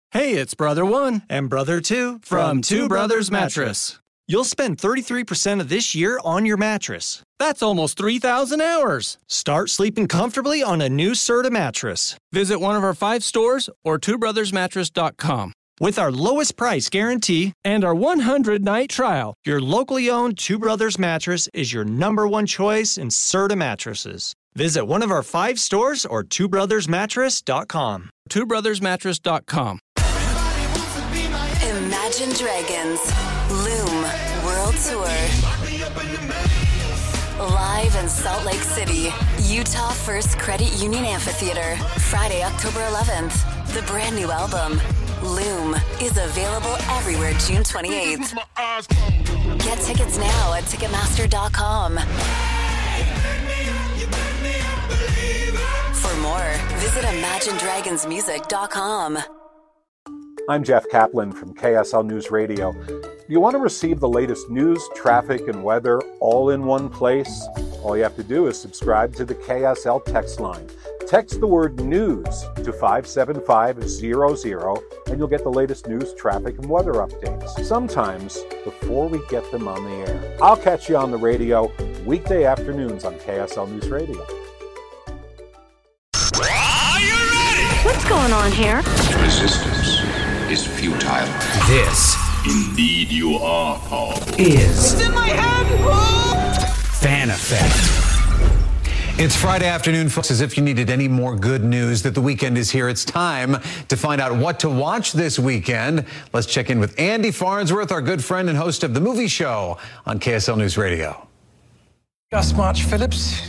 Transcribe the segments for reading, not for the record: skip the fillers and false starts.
Hey, it's Brother 1 and Brother 2 from Two Brothers Mattress. You'll spend 33% of this year on your mattress. That's almost 3,000 hours. Start sleeping comfortably on a new Serta mattress. Visit one of our 5 stores or twobrothersmattress.com. With our lowest price guarantee and our 100-night trial, your locally owned Two Brothers mattress is your #1 choice in Serta mattresses. Visit one of our 5 stores or twobrothersmattress.com. twobrothersmattress.com. Imagine Dragons Loom World Tour. Live in Salt Lake City, Utah First Credit Union Amphitheater, Friday, October 11th. The brand new album, Loom, is available everywhere June 28th. Get tickets now at Ticketmaster.com. For more, visit ImagineDragonsMusic.com. I'm Jeff Kaplan from KSL News Radio. You want to receive the latest news, traffic, and weather all in one place? All you have to do is subscribe to the KSL text line. Text the word news to 57500 and you'll get the latest news, traffic, and weather updates. Sometimes before we get them on the air. I'll catch you on the radio weekday afternoons on KSL News Radio. Are you ready? What's going on here? Resistance is futile. This, indeed you are, Paul, is it's in my head. Fan Effect. It's Friday afternoon, folks. As if you needed any more good news that the weekend is here, it's time to find out what to watch this weekend. Let's check in with Andy Farnsworth, our good friend and host of The Movie Show on KSL News Radio. Gus March Phillips,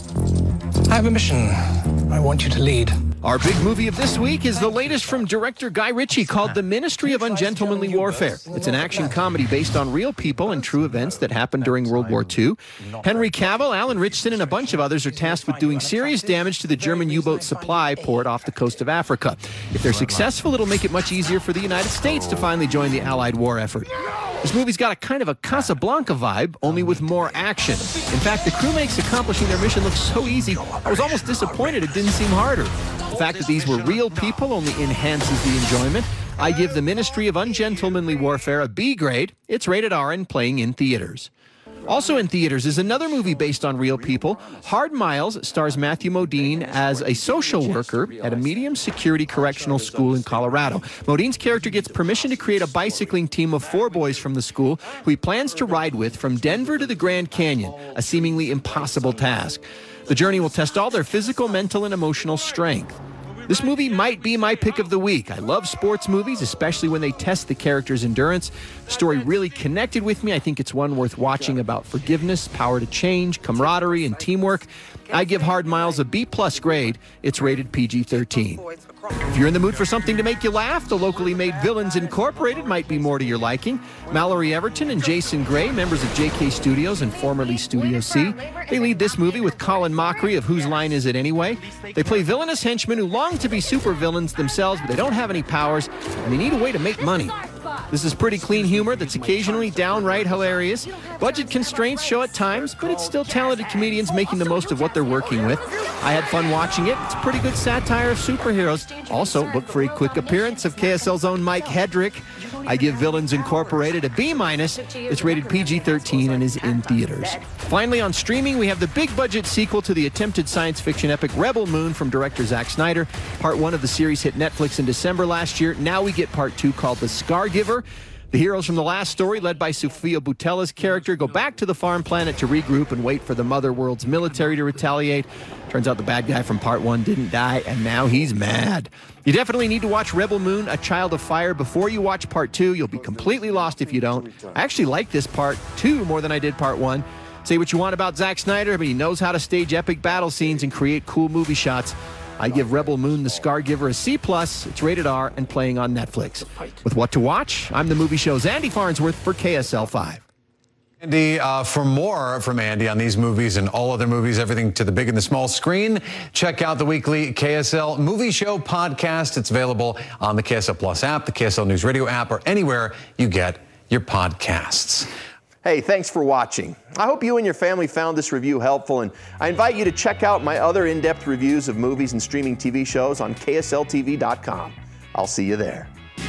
I have a mission I want you to lead. Our big movie of this week is the latest from director Guy Ritchie called The Ministry of Ungentlemanly Warfare. It's an action comedy based on real people and true events that happened during World War II. Henry Cavill, Alan Ritchson, and a bunch of others are tasked with doing serious damage to the German U-boat supply port off the coast of Africa. If they're successful, it'll make it much easier for the United States to finally join the Allied war effort. This movie's got a kind of a Casablanca vibe, only with more action. In fact, the crew makes accomplishing their mission look so easy, I was almost disappointed it didn't seem harder. The fact that these were real people only enhances the enjoyment. I give The Ministry of Ungentlemanly Warfare a B grade. It's rated R and playing in theaters. Also in theaters is another movie based on real people. Hard Miles stars Matthew Modine as a social worker at a medium security correctional school in Colorado. Modine's character gets permission to create a bicycling team of 4 boys from the school who he plans to ride with from Denver to the Grand Canyon, a seemingly impossible task. The journey will test all their physical, mental, and emotional strength. This movie might be my pick of the week. I love sports movies, especially when they test the character's endurance. The story really connected with me. I think it's one worth watching about forgiveness, power to change, camaraderie, and teamwork. I give Hard Miles a B+ grade. It's rated PG-13. If you're in the mood for something to make you laugh, the locally made Villains Incorporated might be more to your liking. Mallory Everton and Jason Gray, members of JK Studios and formerly Studio C, they lead this movie with Colin Mockery of Whose Line Is It Anyway? They play villainous henchmen who long to be supervillains themselves, but they don't have any powers, and they need a way to make money. This is pretty clean humor that's occasionally downright hilarious. Budget constraints show at times, but it's still talented comedians making the most of what they're working with. I had fun watching it. It's a pretty good satire of superheroes. Also, look for a quick appearance of KSL's own Mike Hedrick. I give Villains Incorporated a B-. It's rated PG-13 and is in theaters. Finally, on streaming, we have the big-budget sequel to the attempted science fiction epic Rebel Moon from director Zack Snyder. Part 1 of the series hit Netflix in December last year. Now we get Part 2 called The Scargiver. The heroes from the last story, led by Sofia Boutella's character, go back to the farm planet to regroup and wait for the Mother World's military to retaliate. Turns out the bad guy from Part 1 didn't die, and now he's mad. You definitely need to watch Rebel Moon, A Child of Fire, before you watch Part 2. You'll be completely lost if you don't. I actually like this Part 2 more than I did Part 1. Say what you want about Zack Snyder, but he knows how to stage epic battle scenes and create cool movie shots. I give Rebel Moon, The Scargiver a C+. It's rated R and playing on Netflix. With what to watch, I'm the Movie Show's Andy Farnsworth for KSL 5. Andy, for more from Andy on these movies and all other movies, everything to the big and the small screen, check out the weekly KSL Movie Show podcast. It's available on the KSL Plus app, the KSL News Radio app, or anywhere you get your podcasts. Hey, thanks for watching. I hope you and your family found this review helpful, and I invite you to check out my other in-depth reviews of movies and streaming TV shows on KSLTV.com. I'll see you there.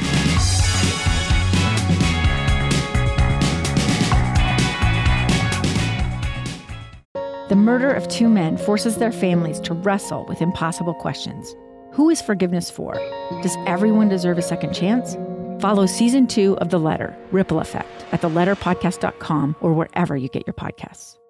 The murder of two men forces their families to wrestle with impossible questions. Who is forgiveness for? Does everyone deserve a second chance? Follow Season 2 of The Letter, Ripple Effect, at theletterpodcast.com or wherever you get your podcasts.